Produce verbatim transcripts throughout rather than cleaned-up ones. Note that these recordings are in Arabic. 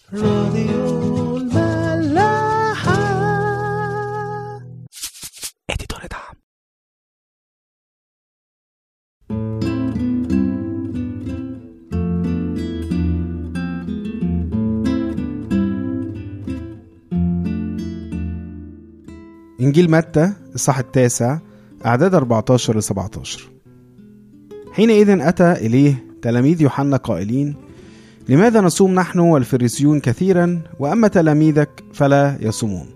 راديو الملاحة. اديتور دعم. إنجيل متى الصح التاسع أعداد أربعة عشر لسبعة عشر. حينئذ أتى إليه تلاميذ يوحنا قائلين: لماذا نصوم نحن والفريسيون كثيرا وأما تلاميذك فلا يصومون؟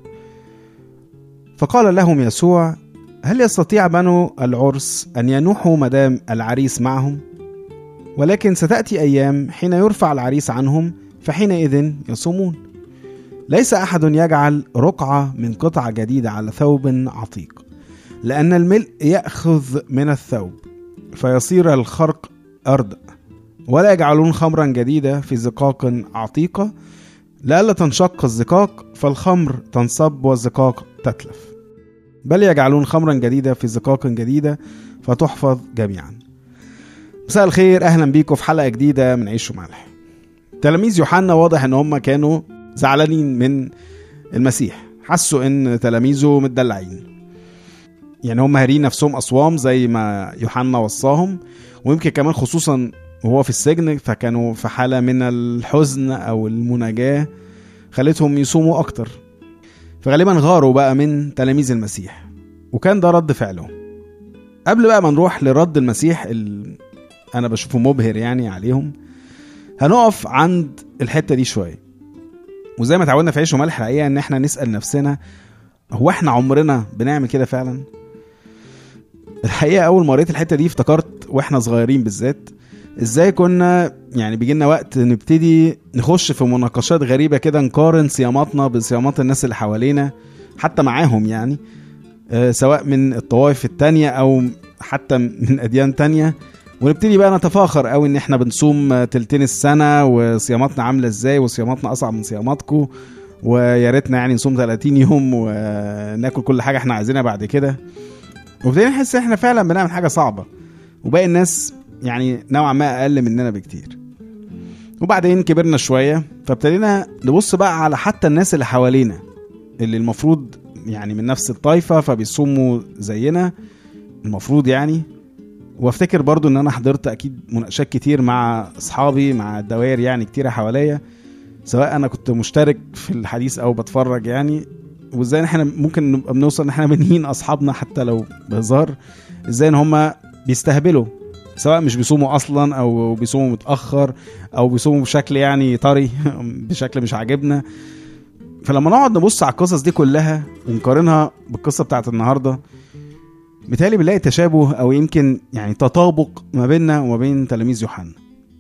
فقال لهم يسوع: هل يستطيع بنو العرس أن ينوحوا مدام العريس معهم؟ ولكن ستأتي أيام حين يرفع العريس عنهم فحينئذ يصومون. ليس أحد يجعل رقعة من قطعة جديدة على ثوب عتيق، لأن الملء يأخذ من الثوب فيصير الخرق أردأ. ولا يجعلون خمرا جديدة في زقاق عتيقة، لألا تنشق الزقاق فالخمر تنصب والزقاق تتلف، بل يجعلون خمرا جديدة في زقاق جديدة فتحفظ جميعا. مساء الخير، أهلا بيكم في حلقة جديدة من عيش وملح. تلاميذ يوحنا واضح ان هم كانوا زعلانين من المسيح، حسوا ان تلاميذه متدلعين، يعني هم هارين نفسهم أصوام زي ما يوحنا وصاهم، ويمكن كمان خصوصا وهو في السجن فكانوا في حالة من الحزن أو المناجاة خلتهم يصوموا أكتر، فغالبا غاروا بقى من تلاميذ المسيح، وكان ده رد فعله. قبل بقى ما نروح لرد المسيح اللي أنا بشوفه مبهر يعني عليهم، هنقف عند الحتة دي شوية، وزي ما تعودنا في عيش وملح الحقيقة ان احنا نسأل نفسنا: هو احنا عمرنا بنعمل كده فعلا؟ الحقيقة اول ما قريت الحتة دي افتكرت واحنا صغيرين بالذات ازاي كنا يعني بيجينا وقت نبتدي نخش في مناقشات غريبة كده، نقارن صياماتنا بصيامات الناس اللي حوالينا حتى معاهم، يعني أه سواء من الطوائف التانية او حتى من اديان تانية، ونبتدي بقى نتفاخر قوي ان احنا بنصوم تلتين السنة وصياماتنا عاملة ازاي وصياماتنا اصعب من صياماتكم، ويا ريتنا يعني نصوم ثلاثين يوم وناكل كل حاجة احنا عايزينها بعد كده. وبدأنا نحس احنا فعلا بنعمل حاجة صعبة وباقي الناس يعني نوعا ما اقل مننا بكتير. وبعدين كبرنا شوية فابتدينا نبص بقى على حتى الناس اللي حوالينا اللي المفروض يعني من نفس الطائفة فبيصوموا زينا المفروض يعني. وافتكر برضو ان انا حضرت اكيد مناقشات كتير مع اصحابي مع الدوائر يعني كتيرة حواليا، سواء انا كنت مشترك في الحديث او بتفرج يعني، وازاي احنا ممكن نبقى بنوصل ان احنا بنهين اصحابنا حتى لو بهزار، ازاي ان هم بيستهبلوا سواء مش بيصوموا اصلا او بيصوموا متاخر او بيصوموا بشكل يعني طري بشكل مش عاجبنا. فلما نقعد نبص على القصص دي كلها ونقارنها بالقصه بتاعت النهارده، بالتالي بنلاقي تشابه او يمكن يعني تطابق ما بيننا وما بين تلاميذ يوحنا،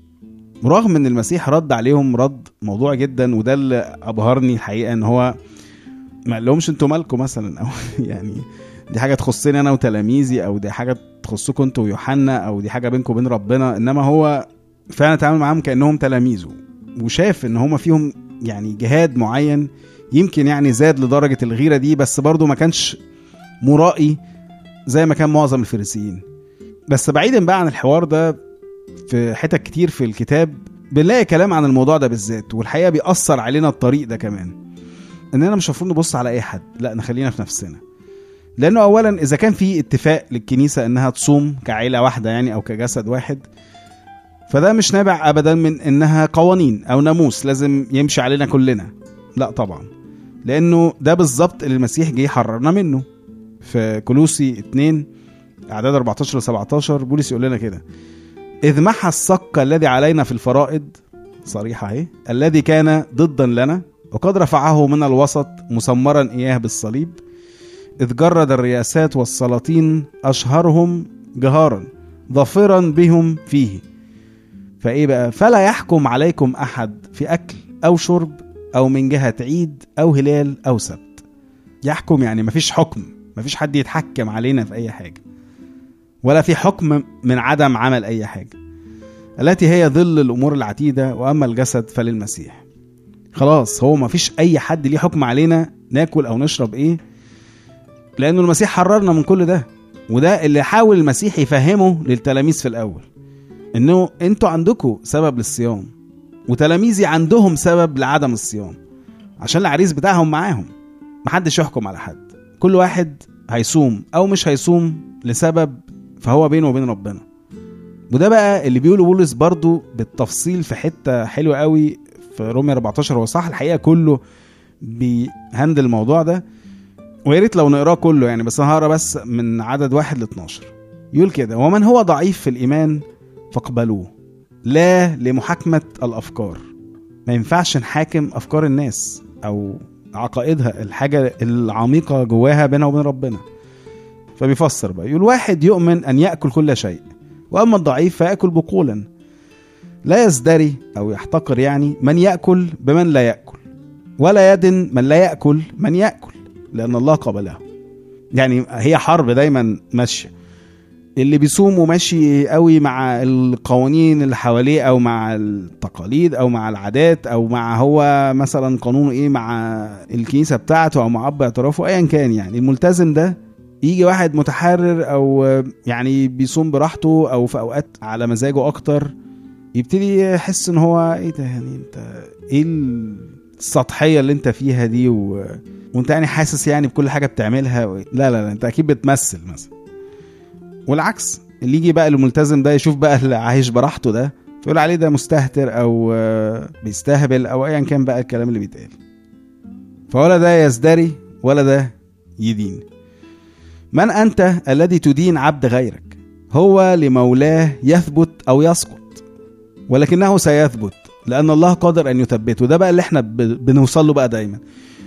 رغم ان المسيح رد عليهم رد موضوع جدا. وده اللي ابهرني الحقيقه، ان هو ما قالهمش انتوا مالكم مثلا، او يعني دي حاجه تخصني انا وتلاميذي، او دي حاجه تخصكم انتوا ويوحنا، او دي حاجه بينكم وبين ربنا، انما هو فعلا تعامل معاهم كانهم تلاميذه، وشاف ان هم فيهم يعني جهاد معين يمكن يعني زاد لدرجه الغيره دي، بس برضو ما كانش مرائي زي ما كان معظم الفريسيين. بس بعيدا بقى عن الحوار ده، في حتت كتير في الكتاب بنلاقي كلام عن الموضوع ده بالذات، والحقيقة بيأثر علينا الطريق ده كمان، اننا مش مفروض نبص على اي حد، لا نخلينا في نفسنا. لانه اولا اذا كان في اتفاق للكنيسة انها تصوم كعيلة واحدة يعني او كجسد واحد، فده مش نابع ابدا من انها قوانين او ناموس لازم يمشي علينا كلنا، لا طبعا، لانه ده بالظبط اللي المسيح جه يحررنا منه. في كولوسي اتنين اعداد أربعة عشر لسبعة عشر بولس يقول لنا كده: إذ محى الصك الذي علينا في الفرائض، صريحة اهي، الذي كان ضدا لنا وقد رفعه من الوسط مسمرا إياه بالصليب، إذ جرد الرياسات والسلاطين أشهرهم جهارا ظافرا بهم فيه. فإيه بقى؟ فلا يحكم عليكم أحد في أكل أو شرب أو من جهة عيد أو هلال أو سبت. يحكم يعني مفيش حكم، مفيش حد يتحكم علينا في أي حاجة، ولا في حكم من عدم عمل أي حاجة، التي هي ظل الأمور العتيدة، وأما الجسد فللمسيح. خلاص هو مفيش أي حد ليه حكم علينا ناكل أو نشرب إيه، لأنه المسيح حررنا من كل ده. وده اللي حاول المسيح يفهمه للتلاميذ في الأول، إنه أنتوا عندكم سبب للصيام، وتلاميذي عندهم سبب لعدم الصيام، عشان العريس بتاعهم معاهم. محدش يحكم على حد، كل واحد هيصوم او مش هيصوم لسبب فهو بينه وبين ربنا. وده بقى اللي بيقوله بولس برضو بالتفصيل في حتة حلوة قوي في رومية أربعتاشر. هو صح الحقيقة كله بيهندل الموضوع ده، وياريت لو نقراه كله يعني، بس انا هقرا بس من عدد واحد ل اتناشر. يقول كده: ومن هو ضعيف في الإيمان فاقبلوه، لا لمحاكمة الأفكار. ما ينفعش نحاكم أفكار الناس أو عقائدها، الحاجة العميقة جواها بينها وبين ربنا. فبيفسر بقى، يقول: واحد يؤمن أن يأكل كل شيء، وأما الضعيف فيأكل بقولا. لا يزدري أو يحتقر يعني من يأكل بمن لا يأكل، ولا يدن من لا يأكل من يأكل، لأن الله قبله. يعني هي حرب دايما ماشية، اللي بيصوم وماشي قوي مع القوانين اللي حواليه او مع التقاليد او مع العادات او مع هو مثلا قانونه ايه مع الكنيسة بتاعته او مع اب اعترافه ايا كان. يعني الملتزم ده يجي واحد متحرر او يعني بيصوم براحته او في اوقات على مزاجه اكتر، يبتدي يحس ان هو ايه ده، يعني انت ايه السطحية اللي انت فيها دي و... وانت يعني حاسس يعني بكل حاجة بتعملها و... لا لا لا انت اكيد بتمثل مثلا. والعكس، اللي يجي بقى الملتزم ده يشوف بقى اللي عايش براحته ده فيقول عليه ده مستهتر او بيستهبل او ايا كان بقى الكلام اللي بيتقال. فولا ده يزدري ولا ده يدين. من انت الذي تدين عبد غيرك؟ هو لمولاه يثبت او يسقط، ولكنه سيثبت لان الله قادر ان يثبته. ده بقى اللي احنا بنوصل له بقى دايما.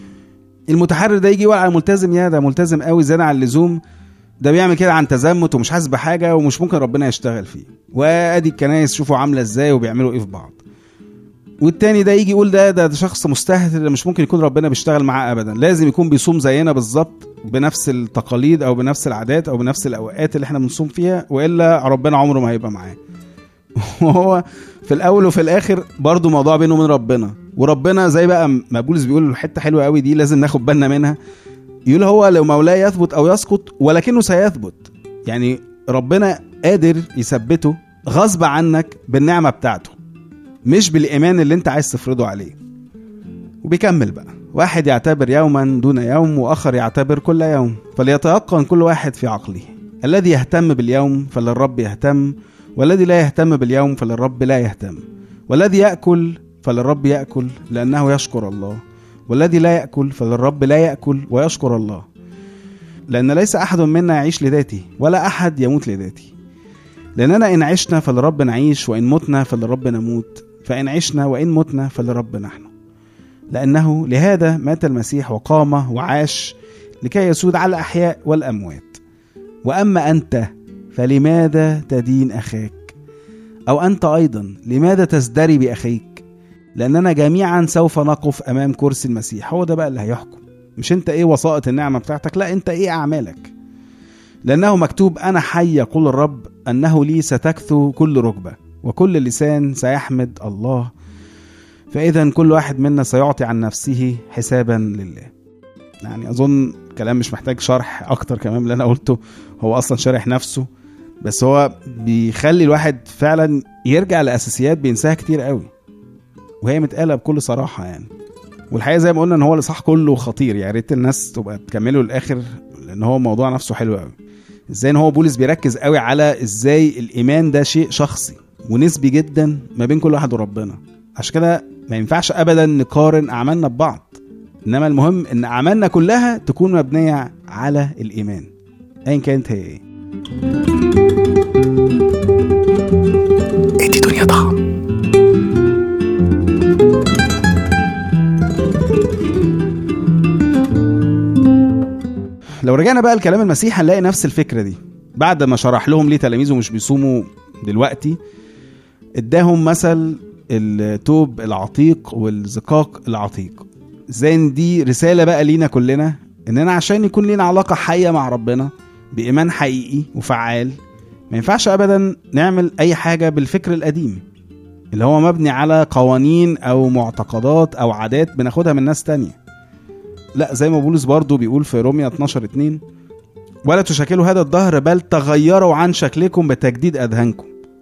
المتحرر ده يجي يقول على الملتزم يا ده ملتزم قوي زيادة عن اللزوم، ده بيعمل كده عن تزمت ومش حاسس بحاجه ومش ممكن ربنا يشتغل فيه، وادي الكنايس شوفوا عامله ازاي وبيعملوا ايه في بعض. والتاني ده يجي يقول ده ده, ده شخص مستهتر، مش ممكن يكون ربنا بيشتغل معاه ابدا، لازم يكون بيصوم زينا بالظبط بنفس التقاليد او بنفس العادات او بنفس الاوقات اللي احنا بنصوم فيها، والا ربنا عمره ما هيبقى معاه. وهو في الاول وفي الاخر برضو موضوع بينه وبين ربنا، وربنا زي بقى ما بولس بيقول حته حلوه قوي دي لازم ناخد بالنا منها. يقول هو لو مولاه يثبت او يسقط ولكنه سيثبت، يعني ربنا قادر يثبته غصب عنك بالنعمه بتاعته، مش بالايمان اللي انت عايز تفرضه عليه. وبيكمل بقى: واحد يعتبر يوما دون يوم، واخر يعتبر كل يوم، فليتيقن كل واحد في عقله. الذي يهتم باليوم فللرب يهتم، والذي لا يهتم باليوم فللرب لا يهتم. والذي يأكل فللرب يأكل لأنه يشكر الله، والذي لا يأكل فللرب لا يأكل ويشكر الله. لأن ليس أحد منا يعيش لذاته، ولا أحد يموت لذاته. لأننا إن عشنا فللرب نعيش، وإن متنا فللرب نموت. فإن عشنا وإن متنا فللرب نحن. لأنه لهذا مات المسيح وقام وعاش لكي يسود على الأحياء والأموات. وأما أنت فلماذا تدين أخاك؟ أو أنت أيضا لماذا تزدري بأخيك؟ لأننا جميعا سوف نقف أمام كرسي المسيح. هو ده بقى اللي هيحكم، مش أنت إيه وسائط النعمة بتاعتك، لا أنت إيه أعمالك. لأنه مكتوب: أنا حي يقول الرب أنه لي ستكثو كل ركبة وكل لسان سيحمد الله. فإذا كل واحد منا سيعطي عن نفسه حسابا لله. يعني أظن كلام مش محتاج شرح أكتر كمان اللي أنا قلته، هو أصلا شرح نفسه، بس هو بيخلي الواحد فعلا يرجع لأساسيات بينساها كتير قوي، وهي متقالة بكل صراحة يعني. والحقيقة زي ما قلنا ان هو الإصحاح كله خطير، يعني ريت الناس تبقى تكمله للآخر، لأن هو موضوع نفسه حلو قوي. ازاي ان هو بولس بيركز قوي على ازاي الإيمان ده شيء شخصي ونسبي جدا ما بين كل واحد وربنا. عشان كده ما ينفعش أبدا نقارن أعمالنا ببعض، إنما المهم ان أعمالنا كلها تكون مبنية على الإيمان أين كانت هي ايه. ادي دنيا ضخم. لو رجعنا بقى لكلام المسيح هنلاقي نفس الفكرة دي. بعد ما شرح لهم ليه تلاميذه مش بيصوموا دلوقتي، اداهم مثل التوب العتيق والزقاق العتيق. زي ان دي رسالة بقى لينا كلنا، اننا عشان يكون لينا علاقة حية مع ربنا بإيمان حقيقي وفعال، ما ينفعش أبدا نعمل أي حاجة بالفكر القديم اللي هو مبني على قوانين أو معتقدات أو عادات بناخدها من ناس تانية. لا، زي ما بولس برضو بيقول في رومية اتناشر اتنين: ولا تشكلوا هذا الدهر بل تغيروا عن شكلكم بتجديد أذهانكم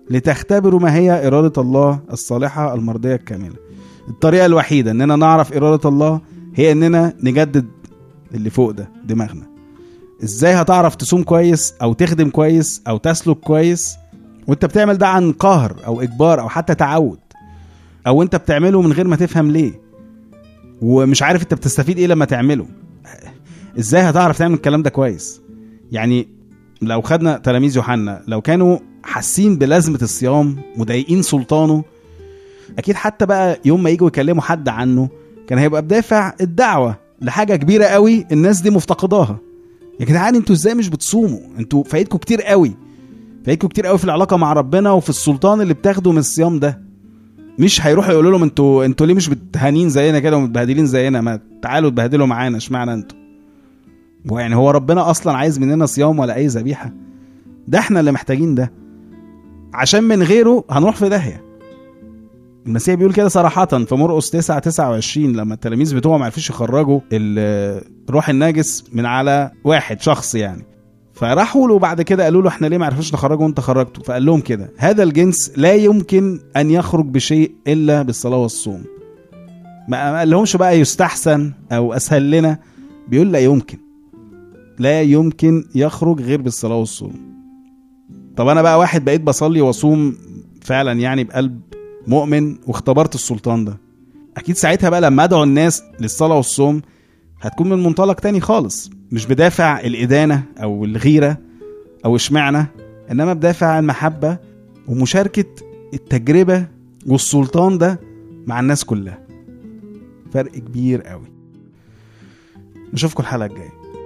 لتختبروا ما هي إرادة الله الصالحة المرضية الكاملة. الطريقة الوحيدة اننا نعرف إرادة الله هي اننا نجدد اللي فوق ده دماغنا. ازاي هتعرف تصوم كويس او تخدم كويس او تسلك كويس وانت بتعمل ده عن قهر او اجبار او حتى تعود، او انت بتعمله من غير ما تفهم ليه ومش عارف انت بتستفيد ايه لما تعمله؟ ازاي هتعرف تعمل الكلام ده كويس؟ يعني لو خدنا تلاميذ يوحنا لو كانوا حاسين بلازمة الصيام مضايقين سلطانه، اكيد حتى بقى يوم ما يجوا يكلموا حد عنه كان هيبقى بدافع الدعوة لحاجة كبيرة قوي الناس دي مفتقداها. يا جدعان انتوا ازاي مش بتصوموا؟ انتوا فايتكم كتير قوي، فايتكم كتير قوي في العلاقة مع ربنا وفي السلطان اللي بتاخده من الصيام ده. مش هيروحوا يقولوا لهم انتوا انتوا ليه مش بتهانين زينا كده ومتبهدلين زينا؟ ما تعالوا تبهدلوا معانا، اشمعنى انتوا؟ ويعني هو ربنا اصلا عايز مننا صيام ولا اي ذبيحة؟ ده احنا اللي محتاجين ده، عشان من غيره هنروح في داهية. المسيح بيقول كده صراحة في مرقس تسعة تسعة وعشرين لما التلاميذ بتوعه ما عرفوش يخرجوا الروح النجس من على واحد شخص يعني، فراحوا له بعد كده قالوا له احنا ليه ما عرفوش نخرجه وانت خرجته؟ فقال لهم كده هذا الجنس لا يمكن ان يخرج بشيء الا بالصلاة والصوم. ما قال لهمش بقى يستحسن او اسهل لنا، بيقول لا يمكن، لا يمكن يخرج غير بالصلاة والصوم. طب انا بقى واحد بقيت بصلي وصوم فعلا يعني بقلب مؤمن واختبرت السلطان ده، اكيد ساعتها بقى لما ادعو الناس للصلاة والصوم هتكون من منطلق تاني خالص، مش بدافع الادانة او الغيرة او اشمعنى، انما بدافع المحبة ومشاركة التجربة والسلطان ده مع الناس كلها. فرق كبير قوي. نشوفكم الحلقة الجاية.